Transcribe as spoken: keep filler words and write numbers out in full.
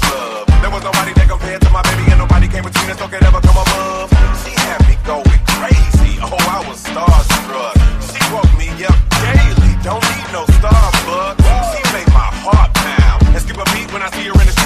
love. There was nobody that compared to my baby, and nobody came between us, so could ever come above. She had me going crazy, oh, I was starstruck. She woke me up daily, don't need no Starbucks. She made my heart pound and skip a beat when I see her in the